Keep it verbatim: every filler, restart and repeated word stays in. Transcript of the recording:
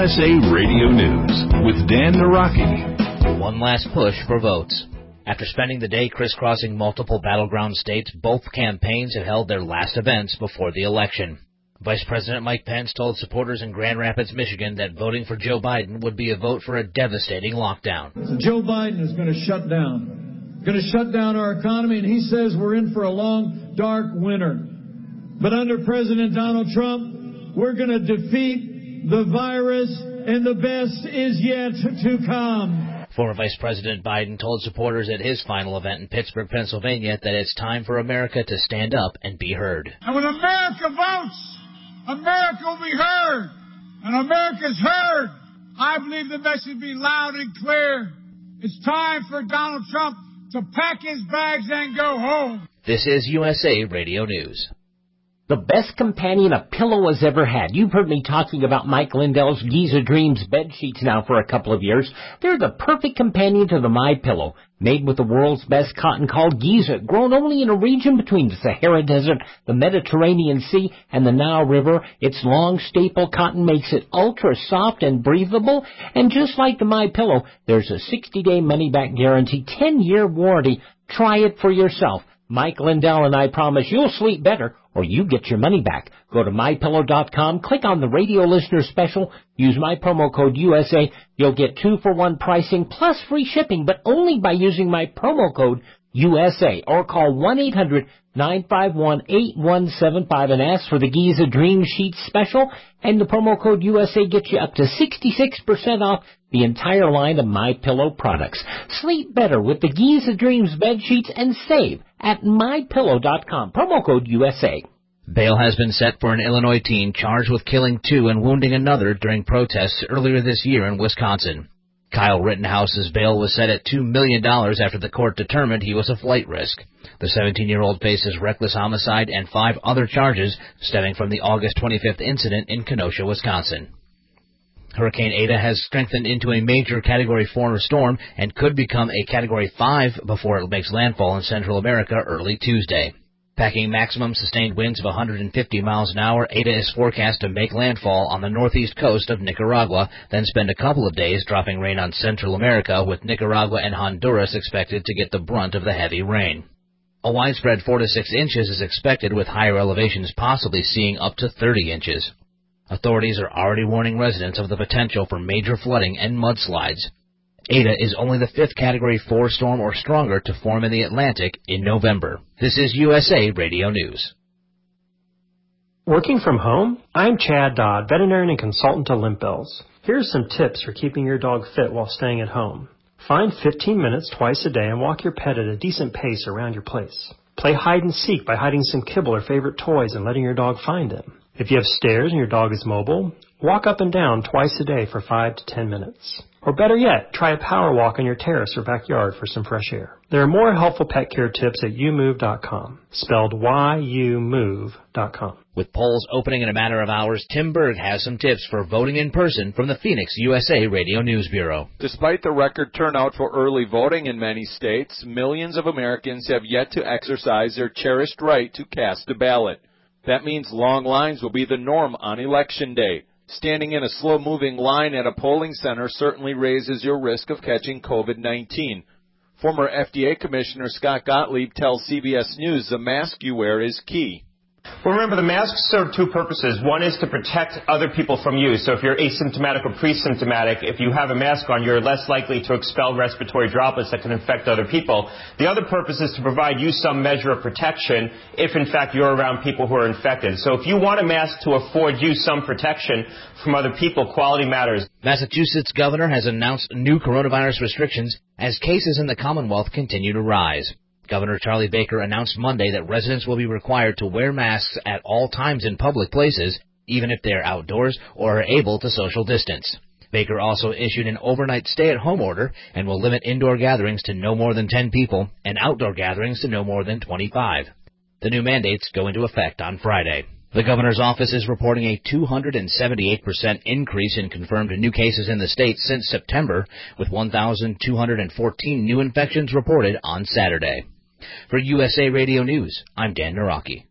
S A Radio News with Dan Naraki. One last push for votes. After spending the day crisscrossing multiple battleground states, both campaigns have held their last events before the election. Vice President Mike Pence told supporters in Grand Rapids, Michigan, that voting for Joe Biden would be a vote for a devastating lockdown. So Joe Biden is going to shut down, going to shut down our economy, and he says we're in for a long, dark winter. But under President Donald Trump, we're going to defeat the virus, and the best is yet to come. Former Vice President Biden told supporters at his final event in Pittsburgh, Pennsylvania, that it's time for America to stand up and be heard. And when America votes, America will be heard. And America's heard. I believe the message be loud and clear. It's time for Donald Trump to pack his bags and go home. This is U S A Radio News. The best companion a pillow has ever had. You've heard me talking about Mike Lindell's Giza Dreams bed sheets now for a couple of years. They're the perfect companion to the MyPillow. Made with the world's best cotton called Giza, grown only in a region between the Sahara Desert, the Mediterranean Sea, and the Nile River. Its long staple cotton makes it ultra soft and breathable. And just like the MyPillow, there's a sixty-day money-back guarantee, ten-year warranty. Try it for yourself. Mike Lindell and I promise you'll sleep better or you get your money back. Go to my pillow dot com, click on the radio listener special, use my promo code U S A. You'll get two for one pricing plus free shipping, but only by using my promo code U S A, or call one eight hundred nine five one eight one seven five and ask for the Giza Dream Sheet special, and the promo code U S A gets you up to sixty-six percent off the entire line of MyPillow products. Sleep better with the Giza Dreams bed sheets and save at my pillow dot com. Promo code U S A. Bail has been set for an Illinois teen charged with killing two and wounding another during protests earlier this year in Wisconsin. Kyle Rittenhouse's bail was set at two million dollars after the court determined he was a flight risk. The seventeen-year-old faces reckless homicide and five other charges stemming from the August twenty-fifth incident in Kenosha, Wisconsin. Hurricane Eta has strengthened into a major Category four storm and could become a Category five before it makes landfall in Central America early Tuesday. Packing maximum sustained winds of one hundred fifty miles an hour, Eta is forecast to make landfall on the northeast coast of Nicaragua, then spend a couple of days dropping rain on Central America, with Nicaragua and Honduras expected to get the brunt of the heavy rain. A widespread four to six inches is expected, with higher elevations possibly seeing up to thirty inches. Authorities are already warning residents of the potential for major flooding and mudslides. Eta is only the fifth Category four storm or stronger to form in the Atlantic in November. This is U S A Radio News. Working from home? I'm Chad Dodd, veterinarian and consultant to Limp Bills. Here's some tips for keeping your dog fit while staying at home. Find fifteen minutes twice a day and walk your pet at a decent pace around your place. Play hide and seek by hiding some kibble or favorite toys and letting your dog find them. If you have stairs and your dog is mobile, walk up and down twice a day for five to ten minutes. Or better yet, try a power walk on your terrace or backyard for some fresh air. There are more helpful pet care tips at you move dot com, spelled Y U move dot com. With polls opening in a matter of hours, Tim Berg has some tips for voting in person from the Phoenix U S A Radio News Bureau. Despite the record turnout for early voting in many states, millions of Americans have yet to exercise their cherished right to cast a ballot. That means long lines will be the norm on Election Day. Standing in a slow-moving line at a polling center certainly raises your risk of catching COVID nineteen. Former F D A Commissioner Scott Gottlieb tells C B S News the mask you wear is key. Well, remember, the masks serve two purposes. One is to protect other people from you. So if you're asymptomatic or pre-symptomatic, if you have a mask on, you're less likely to expel respiratory droplets that can infect other people. The other purpose is to provide you some measure of protection if, in fact, you're around people who are infected. So if you want a mask to afford you some protection from other people, quality matters. Massachusetts governor has announced new coronavirus restrictions as cases in the Commonwealth continue to rise. Governor Charlie Baker announced Monday that residents will be required to wear masks at all times in public places, even if they are outdoors or are able to social distance. Baker also issued an overnight stay-at-home order and will limit indoor gatherings to no more than ten people and outdoor gatherings to no more than twenty-five. The new mandates go into effect on Friday. The governor's office is reporting a two hundred seventy-eight percent increase in confirmed new cases in the state since September, with one thousand two hundred fourteen new infections reported on Saturday. For U S A Radio News, I'm Dan Naraki.